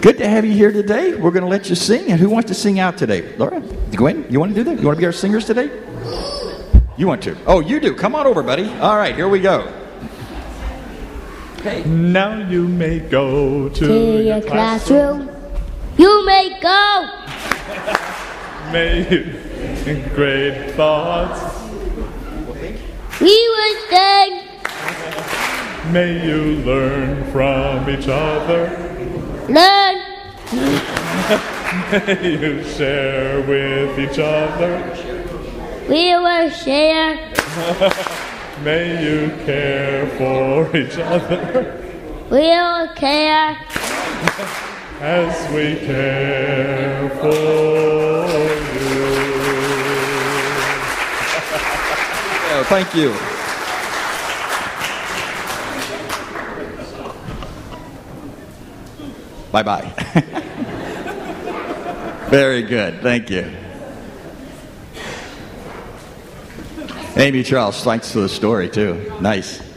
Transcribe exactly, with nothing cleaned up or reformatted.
Good to have you here today. We're going to let you sing. And who wants to sing out today? Laura? Gwen, you want to do that? You want to be our singers today? You want to? Oh, you do. Come on over, buddy. All right, here we go. Hey. Now you may go to, to your classroom. classroom. You may go. May you think great thoughts. We will sing. May you learn from each other. Learn. May you share with each other. We will share. May you care for each other. We will care. As we care for you. Oh, thank you. Bye-bye. Very good. Thank you. Amy Charles, thanks for the story, too. Nice.